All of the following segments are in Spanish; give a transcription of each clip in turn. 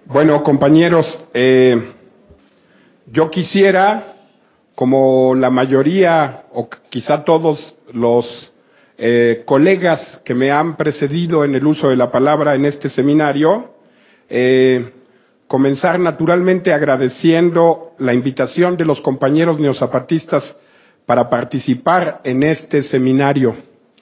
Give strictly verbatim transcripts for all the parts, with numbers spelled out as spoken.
Bueno, compañeros, eh, yo quisiera, como la mayoría o quizá todos los eh, colegas que me han precedido en el uso de la palabra en este seminario, eh, comenzar naturalmente agradeciendo la invitación de los compañeros neozapatistas para participar en este seminario.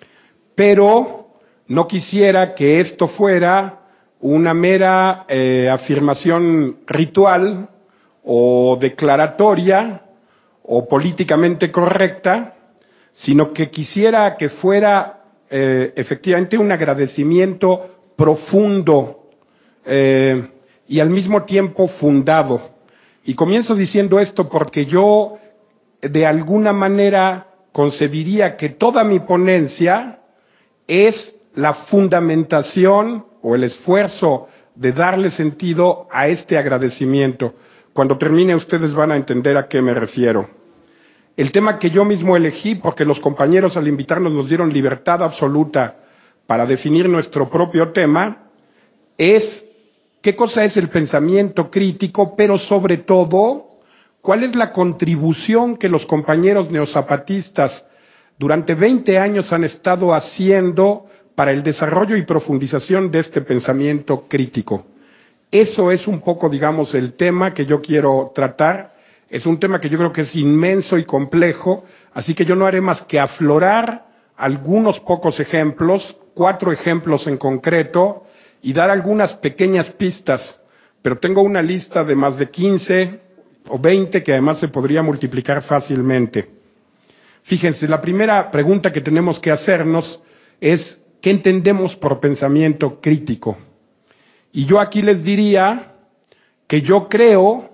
Pero no quisiera que esto fuera una mera eh, afirmación ritual o declaratoria o políticamente correcta, sino que quisiera que fuera eh, efectivamente un agradecimiento profundo eh, y al mismo tiempo fundado. Y comienzo diciendo esto porque yo de alguna manera concebiría que toda mi ponencia es la fundamentación o el esfuerzo de darle sentido a este agradecimiento. Cuando termine ustedes van a entender a qué me refiero. El tema que yo mismo elegí, porque los compañeros al invitarnos nos dieron libertad absoluta para definir nuestro propio tema, es qué cosa es el pensamiento crítico, pero sobre todo, cuál es la contribución que los compañeros neozapatistas durante veinte años han estado haciendo para el desarrollo y profundización de este pensamiento crítico. Eso es un poco, digamos, el tema que yo quiero tratar. Es un tema que yo creo que es inmenso y complejo, así que yo no haré más que aflorar algunos pocos ejemplos, cuatro ejemplos en concreto, y dar algunas pequeñas pistas, pero tengo una lista de más de quince o veinte que además se podría multiplicar fácilmente. Fíjense, la primera pregunta que tenemos que hacernos es ¿qué entendemos por pensamiento crítico? Y yo aquí les diría que yo creo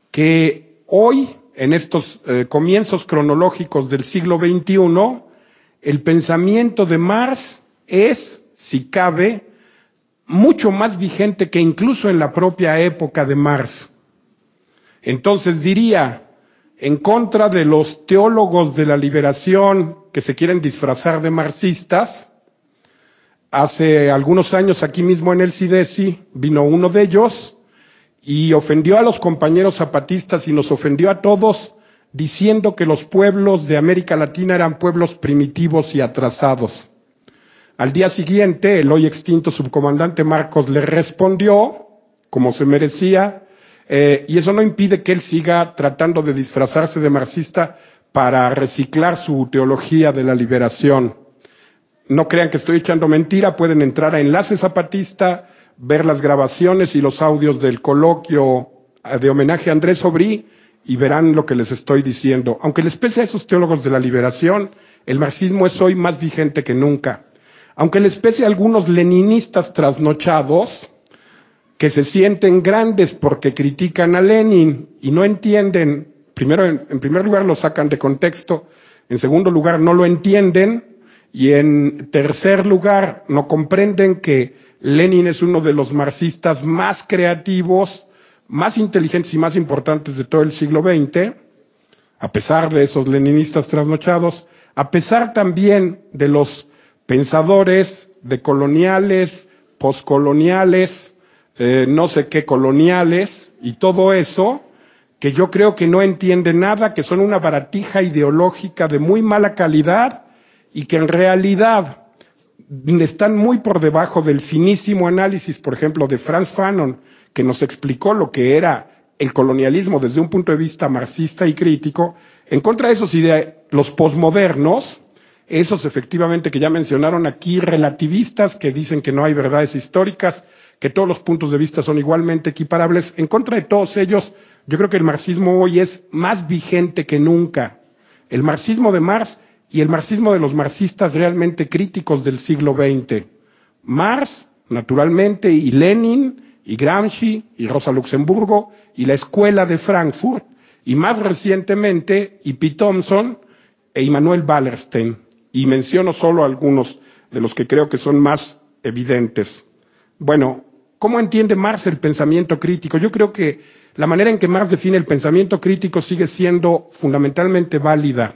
que hoy, en estos eh, comienzos cronológicos del siglo veintiuno, el pensamiento de Marx es, si cabe, mucho más vigente que incluso en la propia época de Marx. Entonces diría, en contra de los teólogos de la liberación que se quieren disfrazar de marxistas, hace algunos años aquí mismo en el CIDESI vino uno de ellos y ofendió a los compañeros zapatistas y nos ofendió a todos diciendo que los pueblos de América Latina eran pueblos primitivos y atrasados. Al día siguiente, el hoy extinto subcomandante Marcos le respondió como se merecía, eh, y eso no impide que él siga tratando de disfrazarse de marxista para reciclar su teología de la liberación. No crean que estoy echando mentira, pueden entrar a Enlace Zapatista, ver las grabaciones y los audios del coloquio de homenaje a Andrés Aubry y verán lo que les estoy diciendo. Aunque les pese a esos teólogos de la liberación, el marxismo es hoy más vigente que nunca. Aunque les pese a algunos leninistas trasnochados que se sienten grandes porque critican a Lenin y no entienden, primero, en, en primer lugar lo sacan de contexto, en segundo lugar no lo entienden, y en tercer lugar, no comprenden que Lenin es uno de los marxistas más creativos, más inteligentes y más importantes de todo el siglo veinte, a pesar de esos leninistas trasnochados, a pesar también de los pensadores decoloniales, poscoloniales, eh, no sé qué coloniales y todo eso, que yo creo que no entienden nada, que son una baratija ideológica de muy mala calidad, y que en realidad están muy por debajo del finísimo análisis, por ejemplo, de Frantz Fanon, que nos explicó lo que era el colonialismo desde un punto de vista marxista y crítico, en contra de esos ideas, los posmodernos, esos efectivamente que ya mencionaron aquí, relativistas, que dicen que no hay verdades históricas, que todos los puntos de vista son igualmente equiparables, en contra de todos ellos, yo creo que el marxismo hoy es más vigente que nunca. El marxismo de Marx y el marxismo de los marxistas realmente críticos del siglo veinte. Marx, naturalmente, y Lenin, y Gramsci, y Rosa Luxemburgo, y la Escuela de Frankfurt, y más recientemente, y P. Thompson, e Immanuel Wallerstein. Y menciono solo algunos de los que creo que son más evidentes. Bueno, ¿cómo entiende Marx el pensamiento crítico? Yo creo que la manera en que Marx define el pensamiento crítico sigue siendo fundamentalmente válida.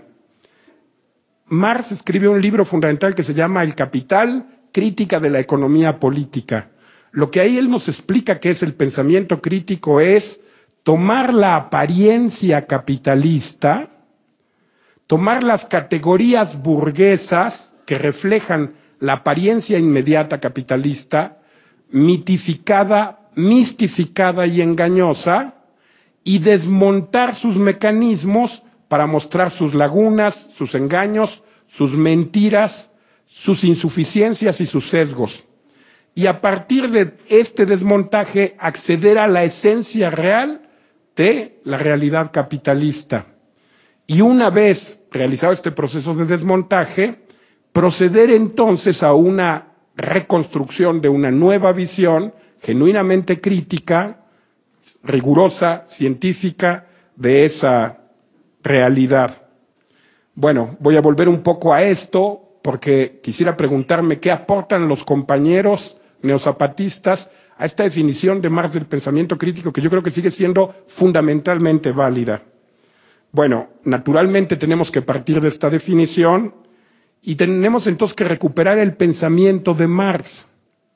Marx escribe un libro fundamental que se llama El Capital, crítica de la economía política. Lo que ahí él nos explica que es el pensamiento crítico es tomar la apariencia capitalista, tomar las categorías burguesas que reflejan la apariencia inmediata capitalista, mitificada, mistificada y engañosa, y desmontar sus mecanismos para mostrar sus lagunas, sus engaños, sus mentiras, sus insuficiencias y sus sesgos. Y a partir de este desmontaje acceder a la esencia real de la realidad capitalista. Y una vez realizado este proceso de desmontaje, proceder entonces a una reconstrucción de una nueva visión genuinamente crítica, rigurosa, científica, de esa realidad. Bueno, voy a volver un poco a esto porque quisiera preguntarme qué aportan los compañeros neozapatistas a esta definición de Marx del pensamiento crítico, que yo creo que sigue siendo fundamentalmente válida. Bueno, naturalmente tenemos que partir de esta definición y tenemos entonces que recuperar el pensamiento de Marx.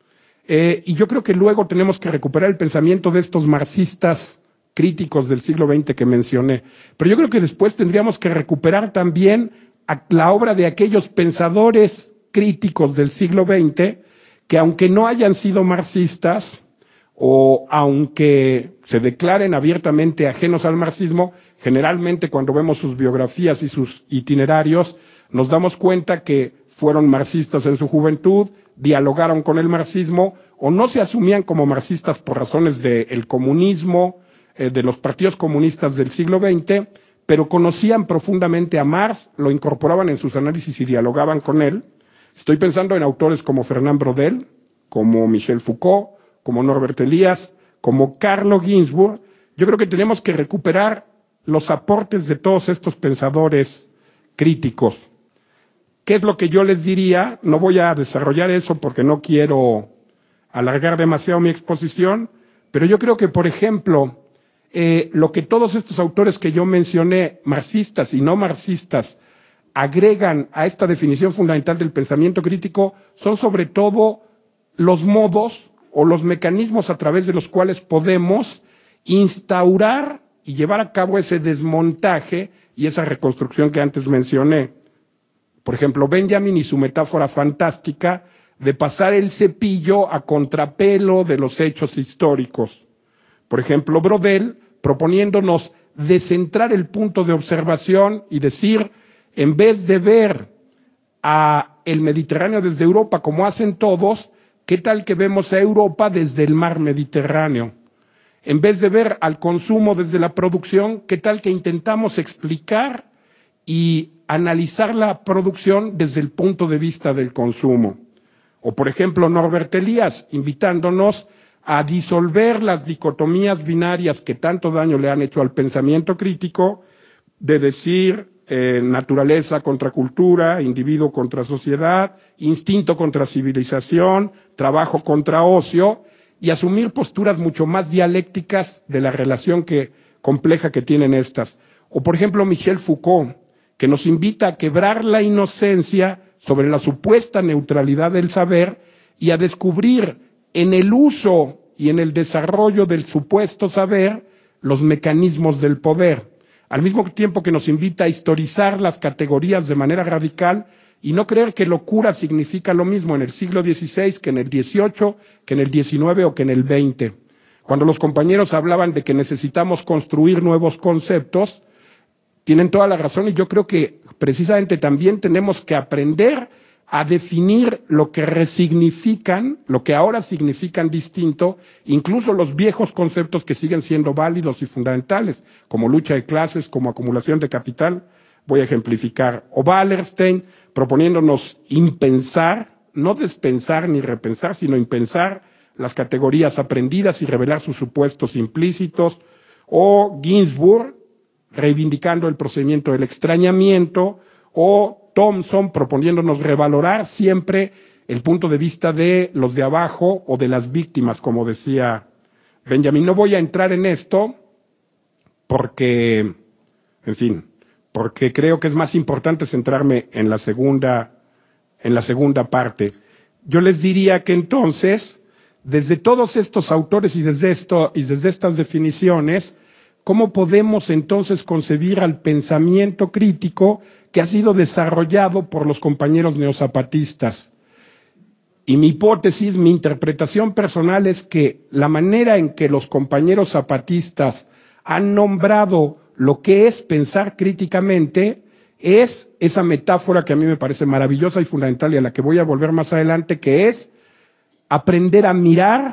Eh, y yo creo que luego tenemos que recuperar el pensamiento de estos marxistas críticos del siglo veinte que mencioné. Pero yo creo que después tendríamos que recuperar también a la obra de aquellos pensadores críticos del siglo veinte que, aunque no hayan sido marxistas o aunque se declaren abiertamente ajenos al marxismo, generalmente cuando vemos sus biografías y sus itinerarios nos damos cuenta que fueron marxistas en su juventud, dialogaron con el marxismo o no se asumían como marxistas por razones del comunismo, eh, de los partidos comunistas del siglo veinte, pero conocían profundamente a Marx, lo incorporaban en sus análisis y dialogaban con él. Estoy pensando en autores como Fernand Braudel, como Michel Foucault, como Norbert Elias, como Carlo Ginzburg. Yo creo que tenemos que recuperar los aportes de todos estos pensadores críticos. ¿Qué es lo que yo les diría? No voy a desarrollar eso porque no quiero alargar demasiado mi exposición, pero yo creo que, por ejemplo, eh, lo que todos estos autores que yo mencioné, marxistas y no marxistas, agregan a esta definición fundamental del pensamiento crítico son sobre todo los modos o los mecanismos a través de los cuales podemos instaurar y llevar a cabo ese desmontaje y esa reconstrucción que antes mencioné. Por ejemplo, Benjamin y su metáfora fantástica de pasar el cepillo a contrapelo de los hechos históricos. Por ejemplo, Braudel proponiéndonos descentrar el punto de observación y decir, en vez de ver a el Mediterráneo desde Europa como hacen todos, ¿qué tal que vemos a Europa desde el mar Mediterráneo? En vez de ver al consumo desde la producción, ¿qué tal que intentamos explicar y analizar la producción desde el punto de vista del consumo? O, por ejemplo, Norbert Elias, invitándonos a disolver las dicotomías binarias que tanto daño le han hecho al pensamiento crítico, de decir eh, naturaleza contra cultura, individuo contra sociedad, instinto contra civilización, trabajo contra ocio, y asumir posturas mucho más dialécticas de la relación que, compleja que tienen estas. O, por ejemplo, Michel Foucault, que nos invita a quebrar la inocencia sobre la supuesta neutralidad del saber y a descubrir en el uso y en el desarrollo del supuesto saber los mecanismos del poder, al mismo tiempo que nos invita a historizar las categorías de manera radical y no creer que locura significa lo mismo en el siglo dieciséis que en el dieciocho, que en el diecinueve o que en el veinte. Cuando los compañeros hablaban de que necesitamos construir nuevos conceptos, tienen toda la razón y yo creo que precisamente también tenemos que aprender a definir lo que resignifican, lo que ahora significan distinto, incluso los viejos conceptos que siguen siendo válidos y fundamentales, como lucha de clases, como acumulación de capital. Voy a ejemplificar. O Wallerstein proponiéndonos impensar, no despensar ni repensar, sino impensar las categorías aprendidas y revelar sus supuestos implícitos. O Ginzburg reivindicando el procedimiento del extrañamiento, o Thompson proponiéndonos revalorar siempre el punto de vista de los de abajo o de las víctimas, como decía Benjamin. No voy a entrar en esto porque, en fin, porque creo que es más importante centrarme en la segunda, en la segunda parte. Yo les diría que entonces desde todos estos autores y desde, esto, y desde estas definiciones, ¿cómo podemos entonces concebir al pensamiento crítico que ha sido desarrollado por los compañeros neozapatistas? Y mi hipótesis, mi interpretación personal es que la manera en que los compañeros zapatistas han nombrado lo que es pensar críticamente es esa metáfora que a mí me parece maravillosa y fundamental y a la que voy a volver más adelante, que es aprender a mirar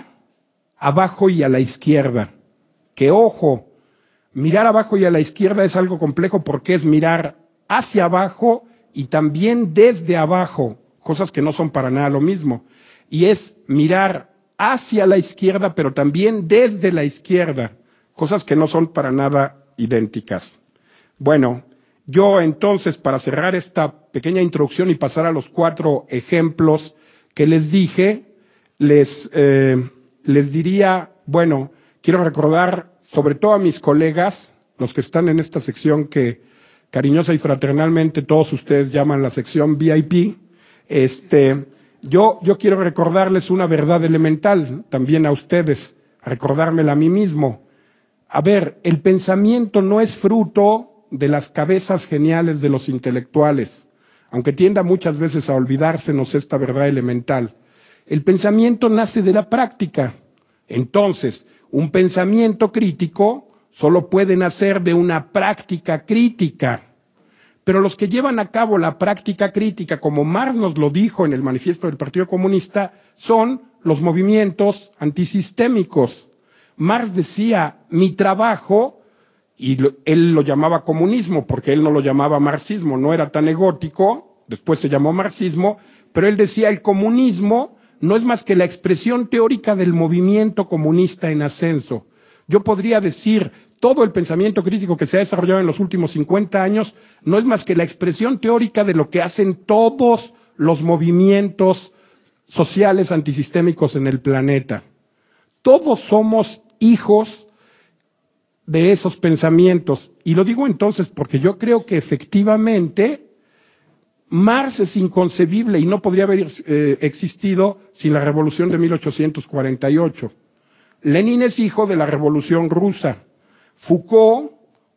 abajo y a la izquierda. Que ojo, mirar abajo y a la izquierda es algo complejo porque es mirar hacia abajo y también desde abajo, cosas que no son para nada lo mismo. Y es mirar hacia la izquierda, pero también desde la izquierda, cosas que no son para nada idénticas. Bueno, yo entonces, para cerrar esta pequeña introducción y pasar a los cuatro ejemplos que les dije, les, eh, les diría, bueno, quiero recordar sobre todo a mis colegas, los que están en esta sección que cariñosa y fraternalmente todos ustedes llaman la sección V I P, este, yo, yo quiero recordarles una verdad elemental, también a ustedes, recordármela a mí mismo. A ver, el pensamiento no es fruto de las cabezas geniales de los intelectuales, aunque tienda muchas veces a olvidársenos esta verdad elemental. El pensamiento nace de la práctica. Entonces, un pensamiento crítico solo puede nacer de una práctica crítica. Pero los que llevan a cabo la práctica crítica, como Marx nos lo dijo en el manifiesto del Partido Comunista, son los movimientos antisistémicos. Marx decía, mi trabajo, y lo, él lo llamaba comunismo, porque él no lo llamaba marxismo, no era tan egótico, después se llamó marxismo, pero él decía, el comunismo no es más que la expresión teórica del movimiento comunista en ascenso. Yo podría decir, todo el pensamiento crítico que se ha desarrollado en los últimos cincuenta años no es más que la expresión teórica de lo que hacen todos los movimientos sociales antisistémicos en el planeta. Todos somos hijos de esos pensamientos. Y lo digo entonces porque yo creo que efectivamente Marx es inconcebible y no podría haber eh, existido sin la Revolución de mil ochocientos cuarenta y ocho. Lenin es hijo de la Revolución Rusa. Foucault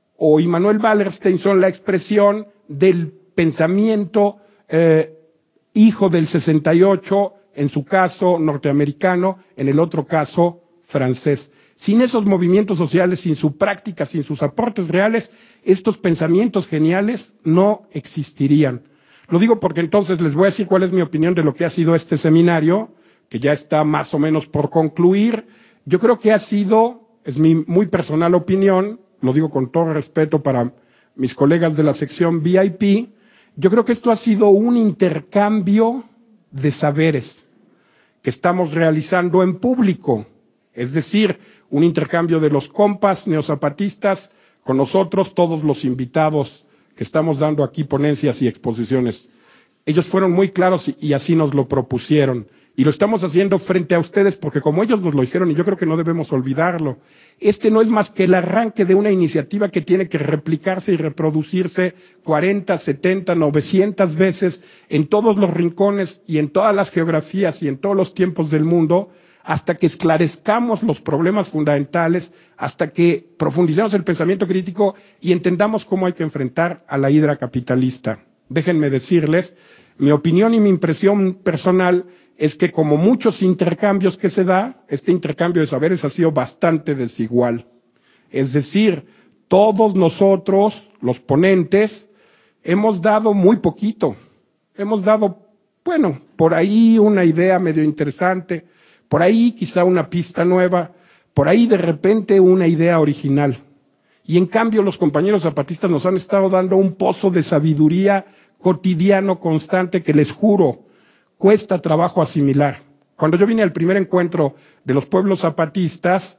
o Immanuel Wallerstein son la expresión del pensamiento eh, hijo del sesenta y ocho, en su caso norteamericano, en el otro caso francés. Sin esos movimientos sociales, sin su práctica, sin sus aportes reales, estos pensamientos geniales no existirían. Lo digo porque entonces les voy a decir cuál es mi opinión de lo que ha sido este seminario, que ya está más o menos por concluir. Yo creo que ha sido, es mi muy personal opinión, lo digo con todo respeto para mis colegas de la sección V I P, yo creo que esto ha sido un intercambio de saberes que estamos realizando en público, es decir, un intercambio de los compas neozapatistas con nosotros, todos los invitados que estamos dando aquí ponencias y exposiciones. Ellos fueron muy claros y, y así nos lo propusieron. Y lo estamos haciendo frente a ustedes porque como ellos nos lo dijeron, y yo creo que no debemos olvidarlo, este no es más que el arranque de una iniciativa que tiene que replicarse y reproducirse cuarenta, setenta, novecientas veces en todos los rincones y en todas las geografías y en todos los tiempos del mundo, hasta que esclarezcamos los problemas fundamentales, hasta que profundicemos el pensamiento crítico y entendamos cómo hay que enfrentar a la hidra capitalista. Déjenme decirles, mi opinión y mi impresión personal es que como muchos intercambios que se da, este intercambio de saberes ha sido bastante desigual. Es decir, todos nosotros, los ponentes, hemos dado muy poquito. Hemos dado, bueno, por ahí una idea medio interesante, por ahí quizá una pista nueva, por ahí de repente una idea original. Y en cambio los compañeros zapatistas nos han estado dando un pozo de sabiduría cotidiano, constante, que les juro, cuesta trabajo asimilar. Cuando yo vine al primer encuentro de los pueblos zapatistas,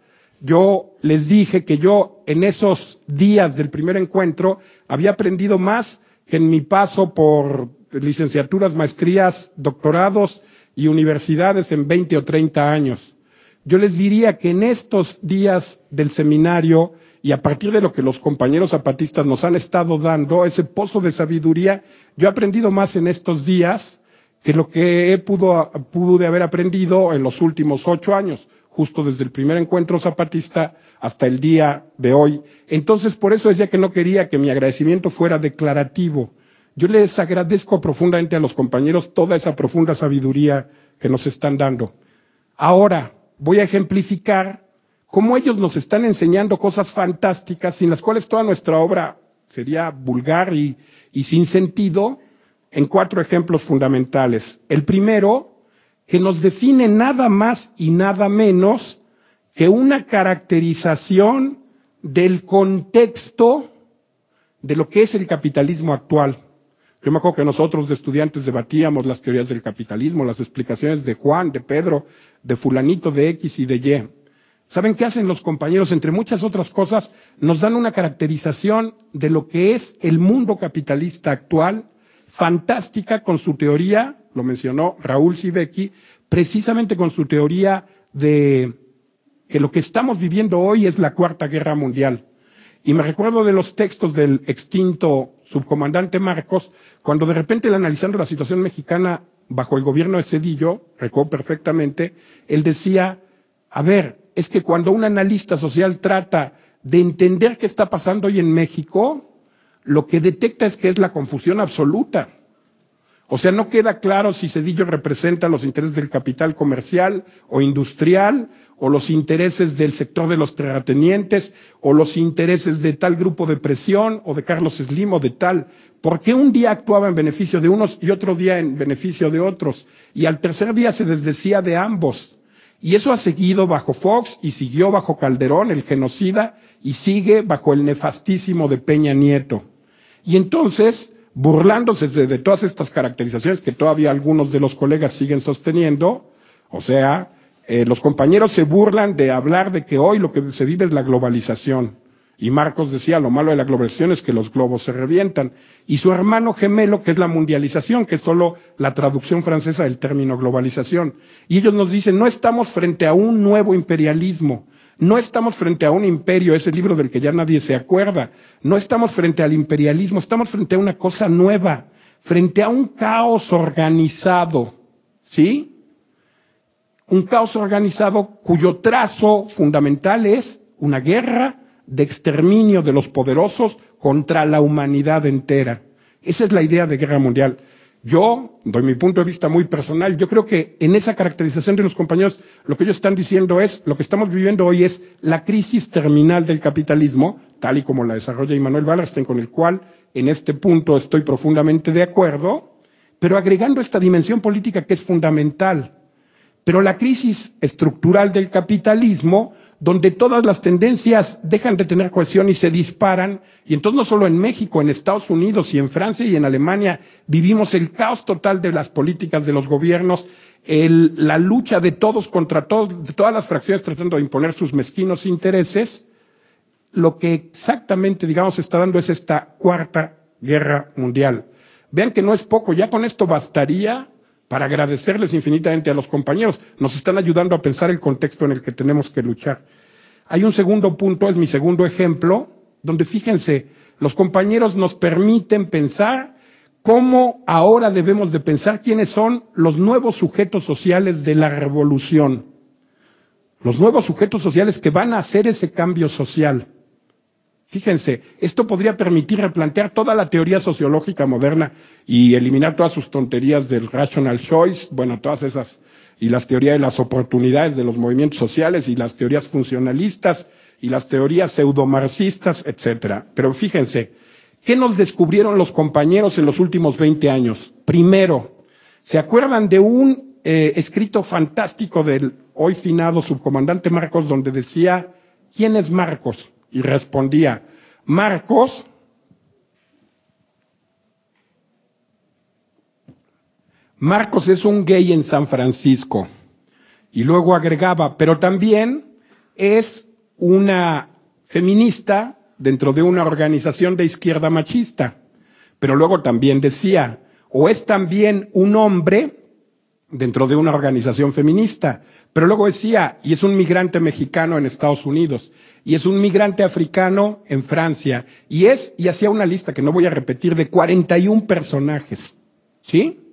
yo les dije que yo en esos días del primer encuentro había aprendido más que en mi paso por licenciaturas, maestrías, doctorados y universidades en veinte o treinta años. Yo les diría que en estos días del seminario y a partir de lo que los compañeros zapatistas nos han estado dando, ese pozo de sabiduría, yo he aprendido más en estos días que lo que he pudo, pude haber aprendido en los últimos ocho años, justo desde el primer encuentro zapatista hasta el día de hoy. Entonces, por eso decía que no quería que mi agradecimiento fuera declarativo. Yo les agradezco profundamente a los compañeros toda esa profunda sabiduría que nos están dando. Ahora voy a ejemplificar cómo ellos nos están enseñando cosas fantásticas sin las cuales toda nuestra obra sería vulgar y, y sin sentido, en cuatro ejemplos fundamentales. El primero, que nos define nada más y nada menos que una caracterización del contexto de lo que es el capitalismo actual. Yo me acuerdo que nosotros de estudiantes debatíamos las teorías del capitalismo, las explicaciones de Juan, de Pedro, de fulanito, de X y de Y. ¿Saben qué hacen los compañeros? Entre muchas otras cosas, nos dan una caracterización de lo que es el mundo capitalista actual, fantástica con su teoría, lo mencionó Raúl Sivecki, precisamente con su teoría de que lo que estamos viviendo hoy es la Cuarta Guerra Mundial. Y me recuerdo de los textos del extinto subcomandante Marcos, cuando de repente, analizando la situación mexicana bajo el gobierno de Zedillo, recuerdo perfectamente, él decía, a ver, es que cuando un analista social trata de entender qué está pasando hoy en México, lo que detecta es que es la confusión absoluta. O sea, no queda claro si Zedillo representa los intereses del capital comercial o industrial, o los intereses del sector de los terratenientes, o los intereses de tal grupo de presión, o de Carlos Slim, o de tal. ¿Por qué un día actuaba en beneficio de unos y otro día en beneficio de otros? Y al tercer día se desdecía de ambos. Y eso ha seguido bajo Fox, y siguió bajo Calderón, el genocida, y sigue bajo el nefastísimo de Peña Nieto. Y entonces, burlándose de, de todas estas caracterizaciones que todavía algunos de los colegas siguen sosteniendo, o sea, eh, los compañeros se burlan de hablar de que hoy lo que se vive es la globalización. Y Marcos decía, lo malo de la globalización es que los globos se revientan. Y su hermano gemelo, que es la mundialización, que es solo la traducción francesa del término globalización. Y ellos nos dicen, no estamos frente a un nuevo imperialismo. No estamos frente a un imperio, ese libro del que ya nadie se acuerda. No estamos frente al imperialismo, estamos frente a una cosa nueva, frente a un caos organizado, ¿sí? Un caos organizado cuyo trazo fundamental es una guerra de exterminio de los poderosos contra la humanidad entera. Esa es la idea de guerra mundial. Yo, doy mi punto de vista muy personal, yo creo que en esa caracterización de los compañeros, lo que ellos están diciendo es, lo que estamos viviendo hoy es la crisis terminal del capitalismo, tal y como la desarrolla Immanuel Wallerstein, con el cual en este punto estoy profundamente de acuerdo, pero agregando esta dimensión política que es fundamental. Pero la crisis estructural del capitalismo, donde todas las tendencias dejan de tener cohesión y se disparan, y entonces no solo en México, en Estados Unidos y en Francia y en Alemania vivimos el caos total de las políticas de los gobiernos, el, la lucha de todos contra todos, de todas las fracciones tratando de imponer sus mezquinos intereses. Lo que exactamente, digamos, está dando es esta cuarta guerra mundial. Vean que no es poco, ya con esto bastaría para agradecerles infinitamente a los compañeros. Nos están ayudando a pensar el contexto en el que tenemos que luchar. Hay un segundo punto, es mi segundo ejemplo, donde fíjense, los compañeros nos permiten pensar cómo ahora debemos de pensar quiénes son los nuevos sujetos sociales de la revolución. Los nuevos sujetos sociales que van a hacer ese cambio social. Fíjense, esto podría permitir replantear toda la teoría sociológica moderna y eliminar todas sus tonterías del rational choice, bueno, todas esas, y las teorías de las oportunidades de los movimientos sociales y las teorías funcionalistas y las teorías pseudomarxistas, etcétera. Pero fíjense, ¿qué nos descubrieron los compañeros en los últimos veinte años? Primero, ¿se acuerdan de un eh, escrito fantástico del hoy finado subcomandante Marcos donde decía, ¿quién es Marcos? Y respondía, Marcos Marcos es un gay en San Francisco. Y luego agregaba, pero también es una feminista dentro de una organización de izquierda machista. Pero luego también decía, o es también un hombre dentro de una organización feminista. Pero luego decía, y es un migrante mexicano en Estados Unidos, y es un migrante africano en Francia, y es, y hacía una lista que no voy a repetir, de cuarenta y un personajes, ¿sí?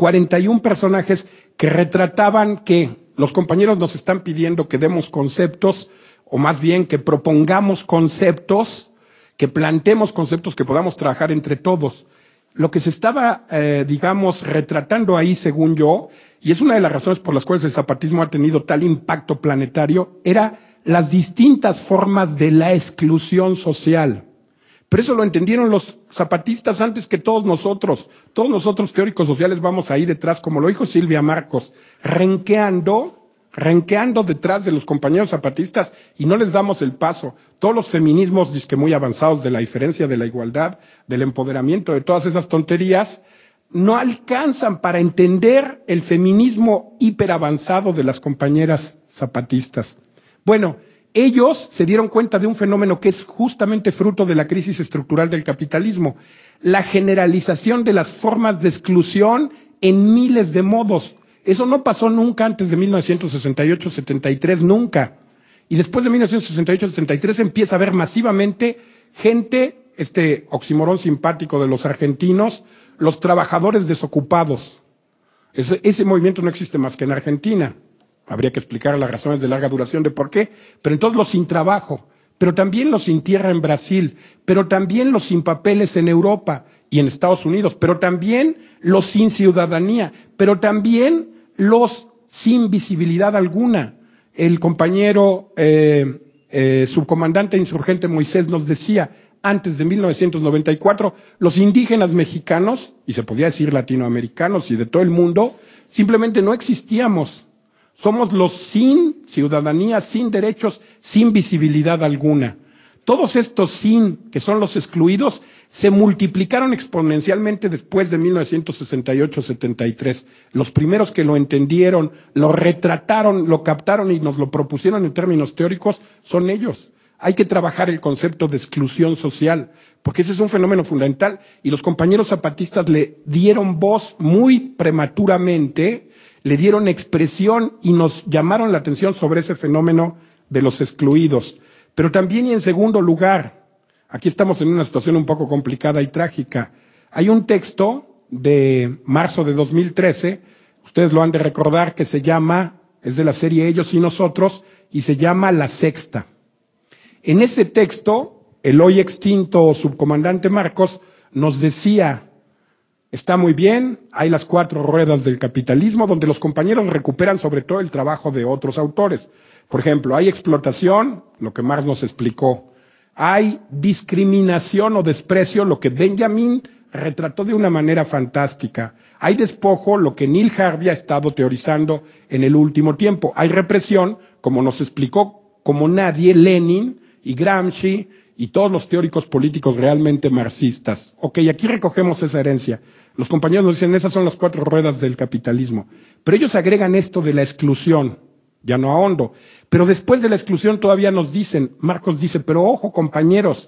cuarenta y un personajes que retrataban que los compañeros nos están pidiendo que demos conceptos, o más bien que propongamos conceptos, que planteemos conceptos que podamos trabajar entre todos. Lo que se estaba, eh, digamos, retratando ahí, según yo, y es una de las razones por las cuales el zapatismo ha tenido tal impacto planetario, era las distintas formas de la exclusión social. Pero eso lo entendieron los zapatistas antes que todos nosotros. Todos nosotros teóricos sociales vamos ahí detrás, como lo dijo Silvia Marcos, renqueando, renqueando detrás de los compañeros zapatistas y no les damos el paso. Todos los feminismos, disque muy avanzados de la diferencia, de la igualdad, del empoderamiento, de todas esas tonterías, no alcanzan para entender el feminismo hiperavanzado de las compañeras zapatistas. Bueno, ellos se dieron cuenta de un fenómeno que es justamente fruto de la crisis estructural del capitalismo, la generalización de las formas de exclusión en miles de modos. Eso no pasó nunca antes de mil novecientos sesenta y ocho setenta y tres, nunca. Y después de mil novecientos sesenta y ocho setenta y tres empieza a haber masivamente gente, este oxímoron simpático de los argentinos, los trabajadores desocupados. Ese, ese movimiento no existe más que en Argentina. Habría que explicar las razones de larga duración de por qué, pero entonces los sin trabajo, pero también los sin tierra en Brasil, pero también los sin papeles en Europa y en Estados Unidos, pero también los sin ciudadanía, pero también los sin visibilidad alguna. El compañero eh, eh, subcomandante insurgente Moisés nos decía, antes de mil novecientos noventa y cuatro, los indígenas mexicanos, y se podía decir latinoamericanos y de todo el mundo, simplemente no existíamos. Somos los sin ciudadanía, sin derechos, sin visibilidad alguna. Todos estos sin, que son los excluidos, se multiplicaron exponencialmente después de mil novecientos sesenta y ocho setenta y tres. Los primeros que lo entendieron, lo retrataron, lo captaron y nos lo propusieron en términos teóricos son ellos. Hay que trabajar el concepto de exclusión social, porque ese es un fenómeno fundamental. Y los compañeros zapatistas le dieron voz muy prematuramente, le dieron expresión y nos llamaron la atención sobre ese fenómeno de los excluidos. Pero también, y en segundo lugar, aquí estamos en una situación un poco complicada y trágica. Hay un texto de marzo de dos mil trece, ustedes lo han de recordar, que se llama, es de la serie Ellos y Nosotros, y se llama La Sexta. En ese texto, el hoy extinto subcomandante Marcos nos decía, está muy bien, hay las cuatro ruedas del capitalismo, donde los compañeros recuperan sobre todo el trabajo de otros autores. Por ejemplo, hay explotación, lo que Marx nos explicó. Hay discriminación o desprecio, lo que Benjamin retrató de una manera fantástica. Hay despojo, lo que Neil Harvey ha estado teorizando en el último tiempo. Hay represión, como nos explicó como nadie Lenin y Gramsci y todos los teóricos políticos realmente marxistas. Ok, aquí recogemos esa herencia. Los compañeros nos dicen, esas son las cuatro ruedas del capitalismo. Pero ellos agregan esto de la exclusión. Ya no ahondo. Pero después de la exclusión todavía nos dicen, Marcos dice, pero ojo compañeros,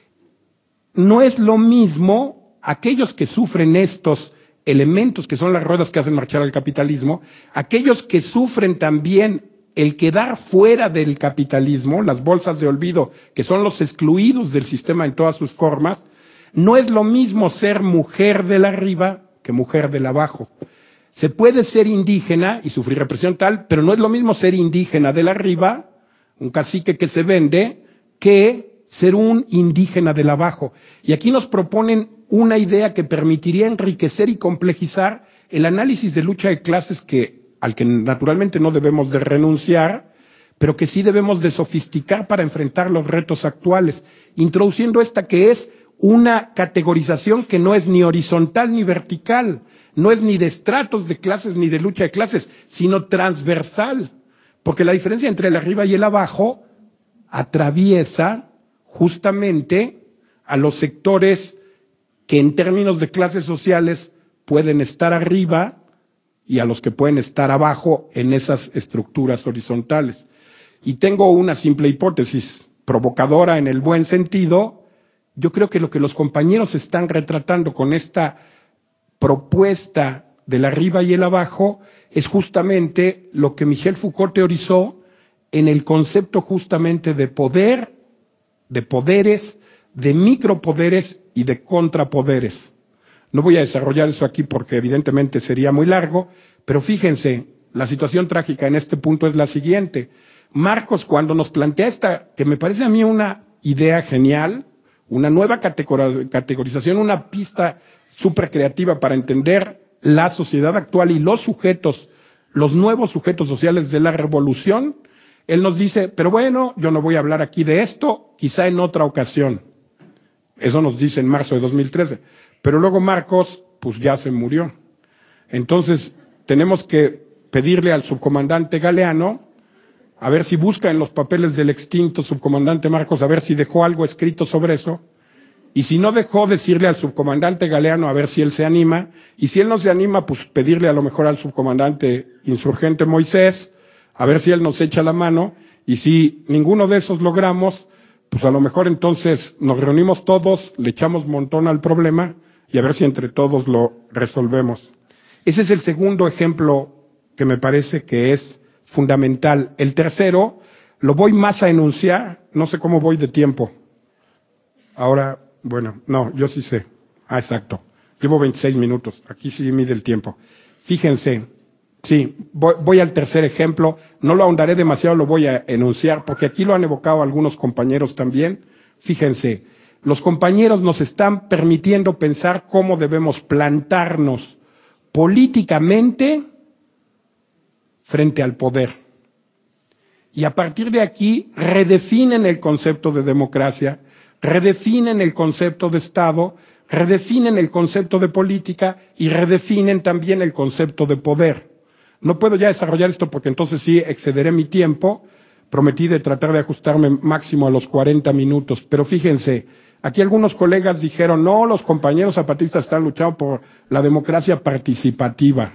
no es lo mismo aquellos que sufren estos elementos que son las ruedas que hacen marchar al capitalismo, aquellos que sufren también el quedar fuera del capitalismo, las bolsas de olvido, que son los excluidos del sistema en todas sus formas, no es lo mismo ser mujer del arriba que mujer del abajo. Se puede ser indígena y sufrir represión tal, pero no es lo mismo ser indígena del arriba, un cacique que se vende, que ser un indígena del abajo. Y aquí nos proponen una idea que permitiría enriquecer y complejizar el análisis de lucha de clases que, al que naturalmente no debemos de renunciar, pero que sí debemos de sofisticar para enfrentar los retos actuales, introduciendo esta que es una categorización que no es ni horizontal ni vertical, no es ni de estratos de clases ni de lucha de clases, sino transversal, porque la diferencia entre el arriba y el abajo atraviesa justamente a los sectores que en términos de clases sociales pueden estar arriba y a los que pueden estar abajo en esas estructuras horizontales. Y tengo una simple hipótesis, provocadora en el buen sentido. Yo creo que lo que los compañeros están retratando con esta propuesta del arriba y el abajo es justamente lo que Michel Foucault teorizó en el concepto justamente de poder, de poderes, de micropoderes y de contrapoderes. No voy a desarrollar eso aquí porque evidentemente sería muy largo, pero fíjense, la situación trágica en este punto es la siguiente. Marcos, cuando nos plantea esta, que me parece a mí una idea genial, una nueva categorización, una pista súper creativa para entender la sociedad actual y los sujetos, los nuevos sujetos sociales de la revolución, él nos dice, pero bueno, yo no voy a hablar aquí de esto, quizá en otra ocasión. Eso nos dice en marzo de dos mil trece. Pero luego Marcos, pues ya se murió. Entonces, tenemos que pedirle al subcomandante Galeano, a ver si busca en los papeles del extinto subcomandante Marcos, a ver si dejó algo escrito sobre eso. Y si no dejó, decirle al subcomandante Galeano a ver si él se anima. Y si él no se anima, pues pedirle a lo mejor al subcomandante insurgente Moisés, a ver si él nos echa la mano. Y si ninguno de esos logramos, pues a lo mejor entonces nos reunimos todos, le echamos montón al problema y a ver si entre todos lo resolvemos. Ese es el segundo ejemplo que me parece que es fundamental. El tercero, lo voy más a enunciar, no sé cómo voy de tiempo. Ahora, bueno, no, yo sí sé. Ah, exacto. Llevo veintiséis minutos, aquí sí mide el tiempo. Fíjense, sí, voy, voy al tercer ejemplo, no lo ahondaré demasiado, lo voy a enunciar, porque aquí lo han evocado algunos compañeros también. Fíjense, los compañeros nos están permitiendo pensar cómo debemos plantarnos políticamente frente al poder. Y a partir de aquí redefinen el concepto de democracia, redefinen el concepto de Estado, redefinen el concepto de política y redefinen también el concepto de poder. No puedo ya desarrollar esto porque entonces sí excederé mi tiempo. Prometí de tratar de ajustarme máximo a los cuarenta minutos. Pero fíjense, aquí algunos colegas dijeron, no, los compañeros zapatistas están luchando por la democracia participativa.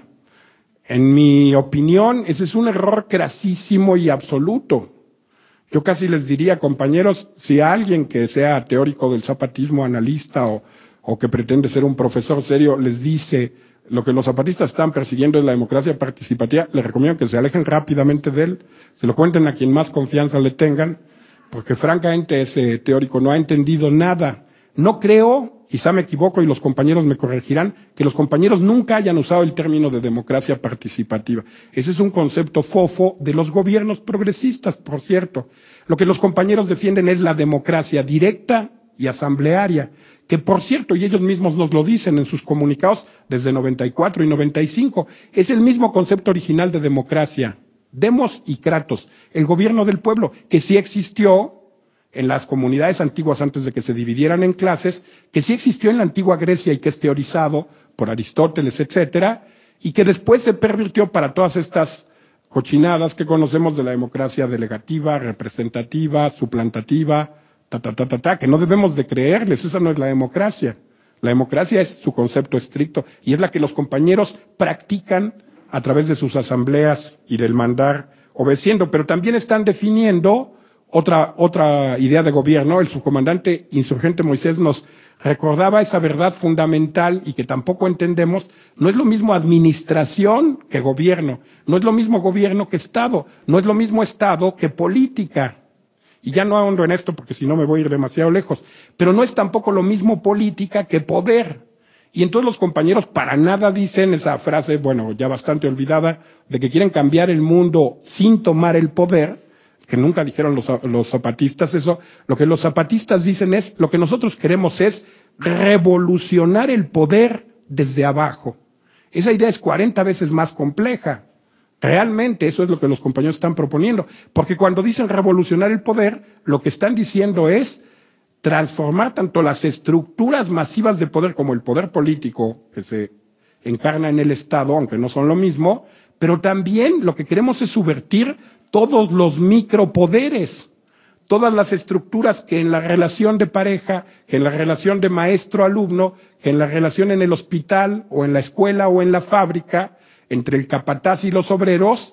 En mi opinión, ese es un error crasísimo y absoluto. Yo casi les diría, compañeros, si a alguien que sea teórico del zapatismo, analista o, o que pretende ser un profesor serio, les dice lo que los zapatistas están persiguiendo es la democracia participativa, les recomiendo que se alejen rápidamente de él, se lo cuenten a quien más confianza le tengan, porque francamente ese teórico no ha entendido nada. No creo, quizá me equivoco y los compañeros me corregirán, que los compañeros nunca hayan usado el término de democracia participativa. Ese es un concepto fofo de los gobiernos progresistas, por cierto. Lo que los compañeros defienden es la democracia directa y asamblearia, que por cierto, y ellos mismos nos lo dicen en sus comunicados desde noventa y cuatro y noventa y cinco, es el mismo concepto original de democracia, demos y kratos, el gobierno del pueblo, que sí existió en las comunidades antiguas antes de que se dividieran en clases, que sí existió en la antigua Grecia y que es teorizado por Aristóteles, etcétera, y que después se pervirtió para todas estas cochinadas que conocemos de la democracia delegativa, representativa, suplantativa, ta, ta, ta, ta, ta, que no debemos de creerles, esa no es la democracia. La democracia es su concepto estricto y es la que los compañeros practican a través de sus asambleas y del mandar obedeciendo, pero también están definiendo otra, otra idea de gobierno. El subcomandante insurgente Moisés nos recordaba esa verdad fundamental y que tampoco entendemos. No es lo mismo administración que gobierno, no es lo mismo gobierno que Estado, no es lo mismo Estado que política. Y ya no ahondo en esto porque si no me voy a ir demasiado lejos, pero no es tampoco lo mismo política que poder. Y entonces los compañeros para nada dicen esa frase, bueno, ya bastante olvidada, de que quieren cambiar el mundo sin tomar el poder, que nunca dijeron los, los zapatistas eso. Lo que los zapatistas dicen es, lo que nosotros queremos es revolucionar el poder desde abajo. Esa idea es cuarenta veces más compleja. Realmente eso es lo que los compañeros están proponiendo. Porque cuando dicen revolucionar el poder, lo que están diciendo es transformar tanto las estructuras masivas de poder como el poder político que se encarna en el Estado, aunque no son lo mismo, pero también lo que queremos es subvertir todos los micropoderes, todas las estructuras que en la relación de pareja, que en la relación de maestro-alumno, que en la relación en el hospital o en la escuela o en la fábrica, entre el capataz y los obreros,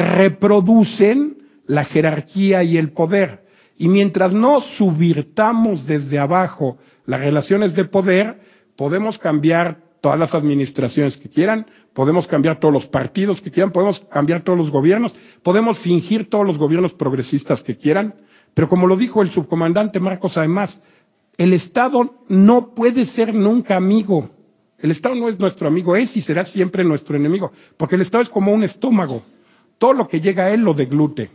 reproducen la jerarquía y el poder. Y mientras no subvirtamos desde abajo las relaciones de poder, podemos cambiar todas las administraciones que quieran, podemos cambiar todos los partidos que quieran, podemos cambiar todos los gobiernos, podemos fingir todos los gobiernos progresistas que quieran, pero como lo dijo el subcomandante Marcos además, el Estado no puede ser nunca amigo El Estado no es nuestro amigo, es y será siempre nuestro enemigo, porque el Estado es como un estómago. Todo lo que llega a él lo deglute.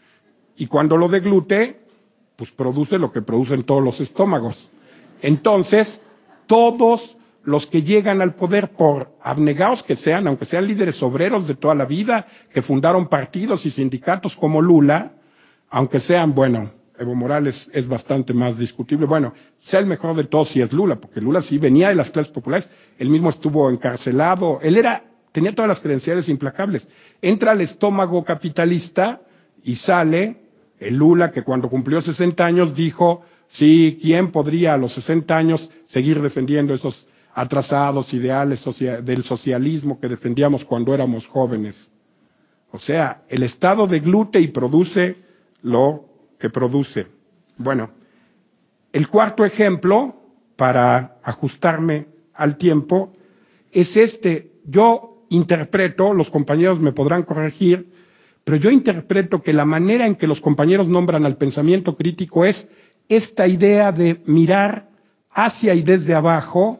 Y cuando lo deglute, pues produce lo que producen todos los estómagos. Entonces, todos los que llegan al poder, por abnegados que sean, aunque sean líderes obreros de toda la vida, que fundaron partidos y sindicatos como Lula, aunque sean, bueno, Evo Morales es bastante más discutible. Bueno, sea el mejor de todos si es Lula, porque Lula sí venía de las clases populares, él mismo estuvo encarcelado, él era, tenía todas las credenciales implacables. Entra al estómago capitalista y sale el Lula que cuando cumplió sesenta años dijo, sí, ¿quién podría a los sesenta años seguir defendiendo esos atrasados ideales socia- del socialismo que defendíamos cuando éramos jóvenes? O sea, el Estado deglute y produce lo que produce. Bueno, el cuarto ejemplo, para ajustarme al tiempo, es este. Yo interpreto, los compañeros me podrán corregir, pero yo interpreto que la manera en que los compañeros nombran al pensamiento crítico es esta idea de mirar hacia y desde abajo,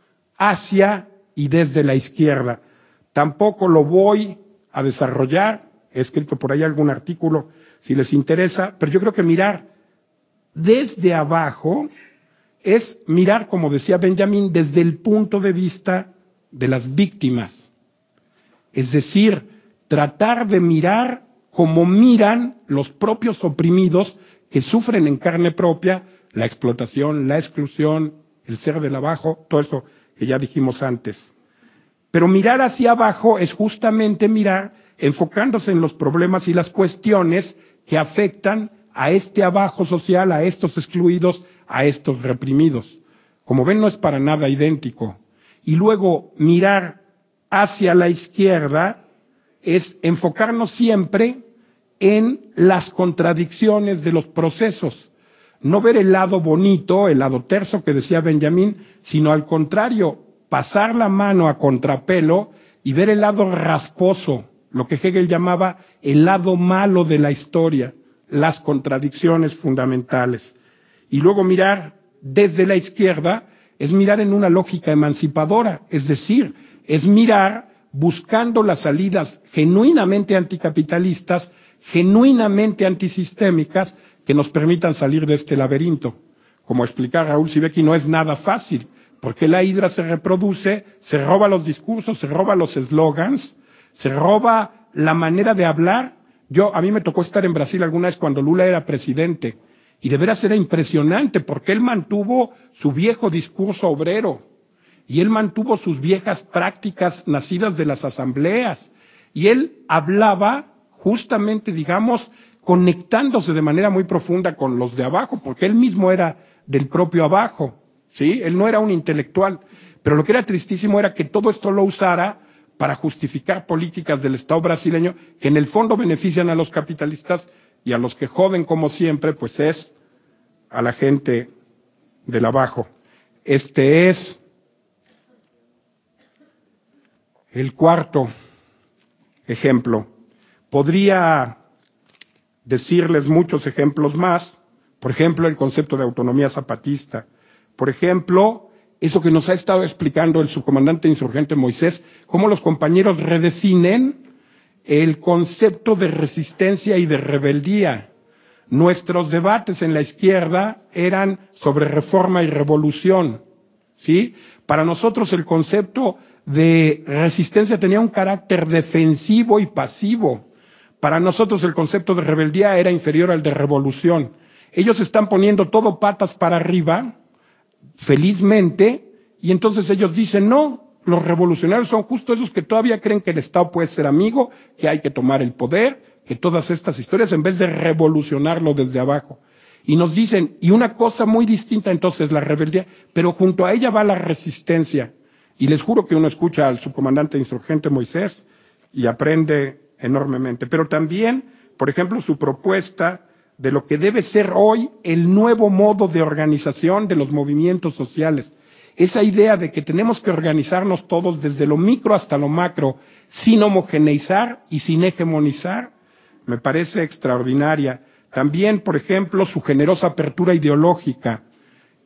hacia y desde la izquierda. Tampoco lo voy a desarrollar, he escrito por ahí algún artículo si les interesa, pero yo creo que mirar desde abajo es mirar, como decía Benjamin, desde el punto de vista de las víctimas. Es decir, tratar de mirar como miran los propios oprimidos que sufren en carne propia la explotación, la exclusión, el ser del abajo, todo eso que ya dijimos antes. Pero mirar hacia abajo es justamente mirar enfocándose en los problemas y las cuestiones que afectan a este abajo social, a estos excluidos, a estos reprimidos. Como ven, no es para nada idéntico. Y luego mirar hacia la izquierda es enfocarnos siempre en las contradicciones de los procesos. No ver el lado bonito, el lado terso que decía Benjamin, sino al contrario, pasar la mano a contrapelo y ver el lado rasposo, lo que Hegel llamaba el lado malo de la historia, las contradicciones fundamentales. Y luego mirar desde la izquierda es mirar en una lógica emancipadora, es decir, es mirar buscando las salidas genuinamente anticapitalistas, genuinamente antisistémicas, que nos permitan salir de este laberinto. Como explica Raúl Sibeki, no es nada fácil, porque la hidra se reproduce, se roba los discursos, se roba los eslogans, se roba la manera de hablar. Yo, a mí me tocó estar en Brasil alguna vez cuando Lula era presidente, y de veras era impresionante, porque él mantuvo su viejo discurso obrero, y él mantuvo sus viejas prácticas nacidas de las asambleas, y él hablaba justamente, digamos, conectándose de manera muy profunda con los de abajo, porque él mismo era del propio abajo, ¿sí? Él no era un intelectual, pero lo que era tristísimo era que todo esto lo usara para justificar políticas del Estado brasileño que en el fondo benefician a los capitalistas y a los que joden como siempre, pues es a la gente del abajo. Este es el cuarto ejemplo. Podría decirles muchos ejemplos más, por ejemplo, el concepto de autonomía zapatista, por ejemplo, eso que nos ha estado explicando el subcomandante insurgente Moisés, cómo los compañeros redefinen el concepto de resistencia y de rebeldía. Nuestros debates en la izquierda eran sobre reforma y revolución, ¿sí? Para nosotros el concepto de resistencia tenía un carácter defensivo y pasivo. Para nosotros el concepto de rebeldía era inferior al de revolución. Ellos están poniendo todo patas para arriba, felizmente, y entonces ellos dicen, no, los revolucionarios son justo esos que todavía creen que el Estado puede ser amigo, que hay que tomar el poder, que todas estas historias, en vez de revolucionarlo desde abajo. Y nos dicen, y una cosa muy distinta entonces, la rebeldía, pero junto a ella va la resistencia. Y les juro que uno escucha al subcomandante insurgente Moisés y aprende enormemente. Pero también, por ejemplo, su propuesta de lo que debe ser hoy el nuevo modo de organización de los movimientos sociales. Esa idea de que tenemos que organizarnos todos desde lo micro hasta lo macro, sin homogeneizar y sin hegemonizar, me parece extraordinaria. También, por ejemplo, su generosa apertura ideológica,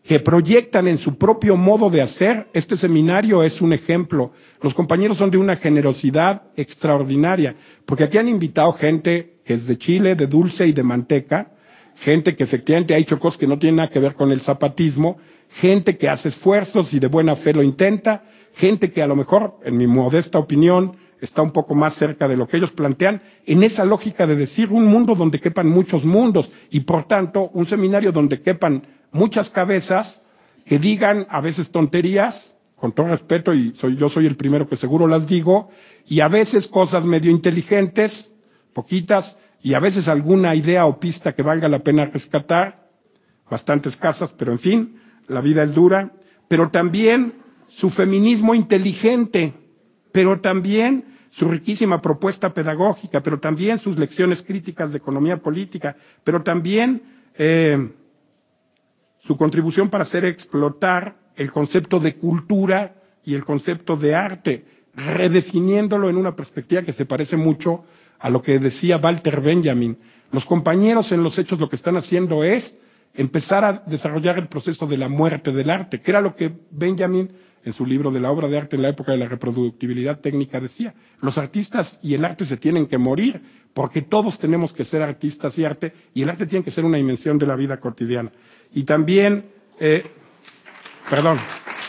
que proyectan en su propio modo de hacer. Este seminario es un ejemplo. Los compañeros son de una generosidad extraordinaria, porque aquí han invitado gente que es de chile, de dulce y de manteca, gente que efectivamente ha hecho cosas que no tienen nada que ver con el zapatismo, gente que hace esfuerzos y de buena fe lo intenta, gente que a lo mejor, en mi modesta opinión, está un poco más cerca de lo que ellos plantean, en esa lógica de decir un mundo donde quepan muchos mundos y por tanto un seminario donde quepan muchas cabezas que digan a veces tonterías, con todo respeto, y soy, yo soy el primero que seguro las digo, y a veces cosas medio inteligentes, poquitas, y a veces alguna idea o pista que valga la pena rescatar, bastante escasas, pero en fin, la vida es dura, pero también su feminismo inteligente, pero también su riquísima propuesta pedagógica, pero también sus lecciones críticas de economía política, pero también eh, su contribución para hacer explotar el concepto de cultura y el concepto de arte, redefiniéndolo en una perspectiva que se parece mucho a lo que decía Walter Benjamin. Los compañeros en los hechos lo que están haciendo es empezar a desarrollar el proceso de la muerte del arte, que era lo que Benjamin, en su libro de la obra de arte en la época de la reproductibilidad técnica, decía. Los artistas y el arte se tienen que morir, porque todos tenemos que ser artistas y arte, y el arte tiene que ser una dimensión de la vida cotidiana. Y también, eh, perdón,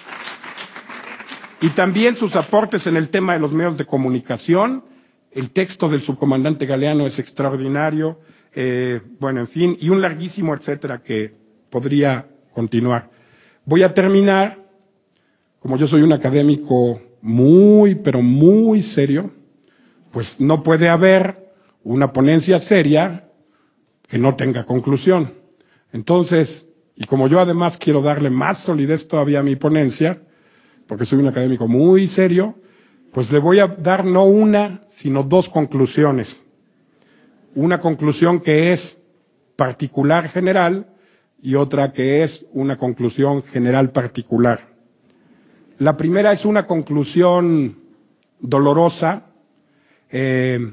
y también sus aportes en el tema de los medios de comunicación. El texto del subcomandante Galeano es extraordinario, eh, bueno, en fin, y un larguísimo etcétera que podría continuar. Voy a terminar, como yo soy un académico muy, pero muy serio, pues no puede haber una ponencia seria que no tenga conclusión. Entonces, y como yo además quiero darle más solidez todavía a mi ponencia, porque soy un académico muy serio, pues le voy a dar no una, sino dos conclusiones. Una conclusión que es particular general y otra que es una conclusión general particular. La primera es una conclusión dolorosa, eh,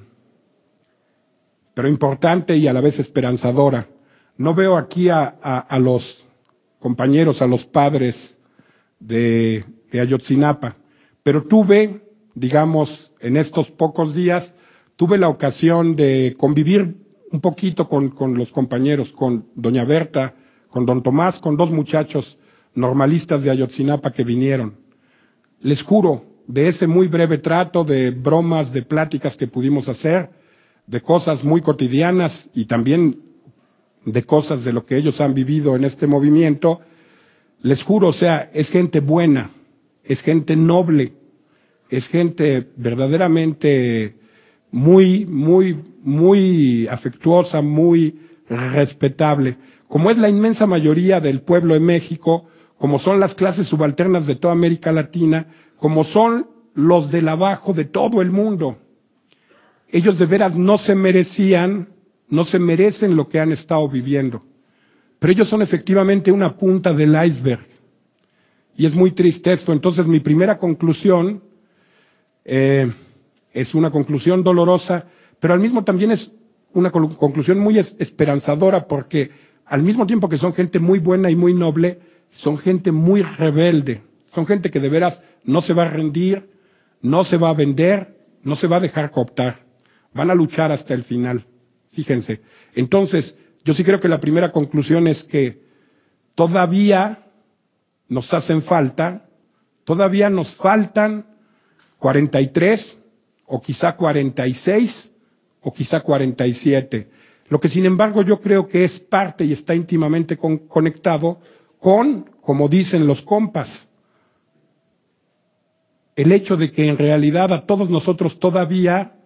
pero importante y a la vez esperanzadora. No veo aquí a, a, a los compañeros, a los padres de, de Ayotzinapa, pero tuve, digamos, en estos pocos días, tuve la ocasión de convivir un poquito con, con los compañeros, con doña Berta, con don Tomás, con dos muchachos normalistas de Ayotzinapa que vinieron. Les juro, de ese muy breve trato, de bromas, de pláticas que pudimos hacer, de cosas muy cotidianas y también de cosas de lo que ellos han vivido en este movimiento, les juro, o sea, es gente buena, es gente noble, es gente verdaderamente muy, muy, muy afectuosa, muy respetable, como es la inmensa mayoría del pueblo de México, como son las clases subalternas de toda América Latina, como son los del abajo de todo el mundo. Ellos de veras no se merecían, no se merecen lo que han estado viviendo, pero ellos son efectivamente una punta del iceberg. Y es muy triste esto. Entonces mi primera conclusión eh, es una conclusión dolorosa, pero al mismo también es una conclusión muy es esperanzadora, porque al mismo tiempo que son gente muy buena y muy noble, son gente muy rebelde, son gente que de veras no se va a rendir, no se va a vender, no se va a dejar cooptar, van a luchar hasta el final, fíjense. Entonces, yo sí creo que la primera conclusión es que todavía nos hacen falta, todavía nos faltan cuarenta y tres, o quizá cuarenta y seis, o quizá cuarenta y siete. Lo que sin embargo yo creo que es parte y está íntimamente con, conectado con, como dicen los compas, el hecho de que en realidad a todos nosotros todavía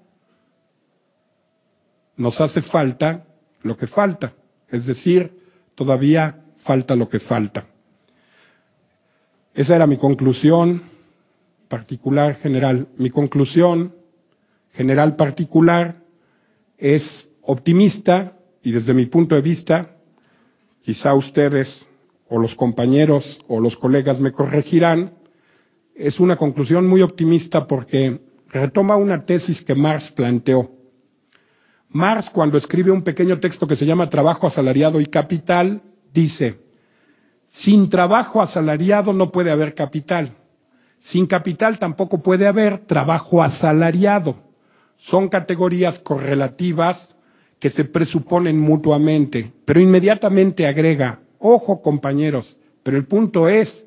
nos hace falta lo que falta, es decir, todavía falta lo que falta. Esa era mi conclusión particular general. Mi conclusión general particular es optimista y desde mi punto de vista, quizá ustedes o los compañeros o los colegas me corregirán, es una conclusión muy optimista porque retoma una tesis que Marx planteó. Marx, cuando escribe un pequeño texto que se llama Trabajo asalariado y capital, dice: Sin trabajo asalariado no puede haber capital. Sin capital tampoco puede haber trabajo asalariado. Son categorías correlativas que se presuponen mutuamente, pero inmediatamente agrega, ojo compañeros, pero el punto es,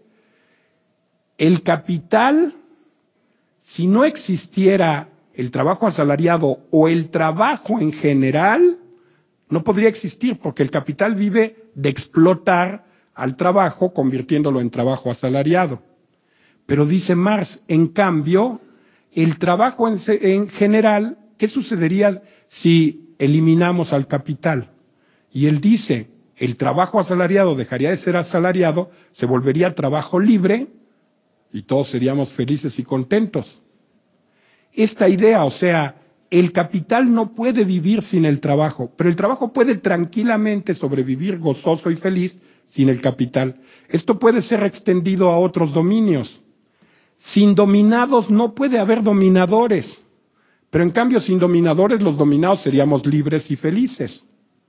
el capital, si no existiera el trabajo asalariado o el trabajo en general, no podría existir, porque el capital vive de explotar al trabajo, convirtiéndolo en trabajo asalariado. Pero dice Marx, en cambio, el trabajo en, en general, ¿qué sucedería si eliminamos al capital? Y él dice, el trabajo asalariado dejaría de ser asalariado, se volvería trabajo libre y todos seríamos felices y contentos. Esta idea, o sea, el capital no puede vivir sin el trabajo, pero el trabajo puede tranquilamente sobrevivir gozoso y feliz sin el capital. Esto puede ser extendido a otros dominios. Sin dominados no puede haber dominadores, pero en cambio sin dominadores los dominados seríamos libres y felices.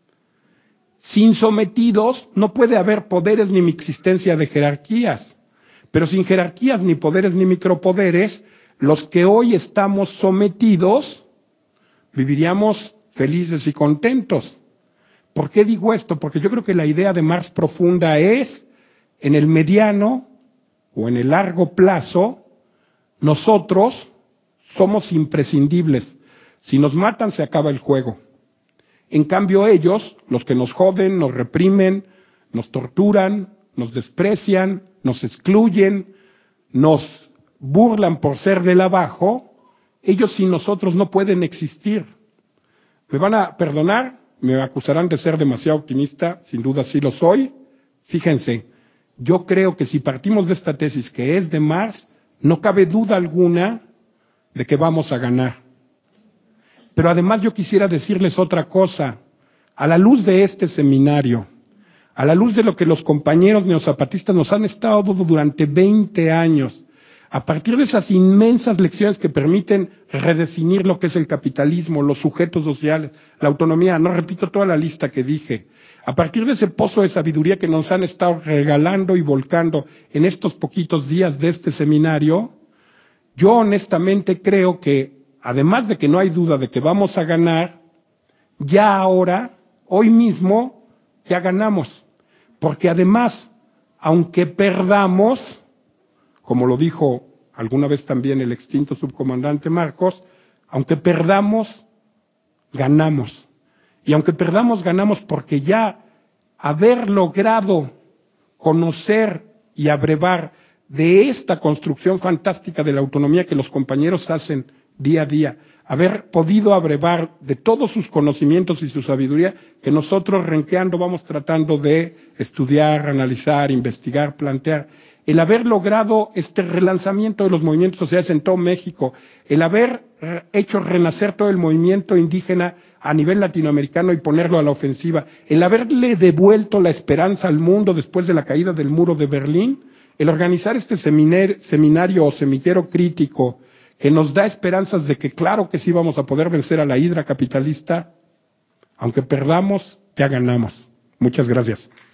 Sin sometidos no puede haber poderes ni existencia de jerarquías, pero sin jerarquías ni poderes ni micropoderes, los que hoy estamos sometidos viviríamos felices y contentos. ¿Por qué digo esto? Porque yo creo que la idea de Marx profunda es, en el mediano o en el largo plazo, nosotros somos imprescindibles. Si nos matan, se acaba el juego. En cambio ellos, los que nos joden, nos reprimen, nos torturan, nos desprecian, nos excluyen, nos burlan por ser del abajo, ellos sin nosotros no pueden existir. ¿Me van a perdonar? ¿Me acusarán de ser demasiado optimista? Sin duda sí lo soy. Fíjense, yo creo que si partimos de esta tesis que es de Marx, no cabe duda alguna de que vamos a ganar. Pero además yo quisiera decirles otra cosa. A la luz de este seminario, a la luz de lo que los compañeros neozapatistas nos han estado durante veinte años, a partir de esas inmensas lecciones que permiten redefinir lo que es el capitalismo, los sujetos sociales, la autonomía, no repito toda la lista que dije, a partir de ese pozo de sabiduría que nos han estado regalando y volcando en estos poquitos días de este seminario, yo honestamente creo que, además de que no hay duda de que vamos a ganar, ya ahora, hoy mismo, ya ganamos. Porque además, aunque perdamos, como lo dijo alguna vez también el extinto subcomandante Marcos, aunque perdamos, ganamos. Y aunque perdamos, ganamos porque ya haber logrado conocer y abrevar de esta construcción fantástica de la autonomía que los compañeros hacen día a día, haber podido abrevar de todos sus conocimientos y su sabiduría, que nosotros renqueando vamos tratando de estudiar, analizar, investigar, plantear. El haber logrado este relanzamiento de los movimientos sociales en todo México, el haber hecho renacer todo el movimiento indígena a nivel latinoamericano y ponerlo a la ofensiva, el haberle devuelto la esperanza al mundo después de la caída del muro de Berlín, el organizar este seminario, seminario o semillero crítico que nos da esperanzas de que claro que sí vamos a poder vencer a la hidra capitalista, aunque perdamos, ya ganamos. Muchas gracias.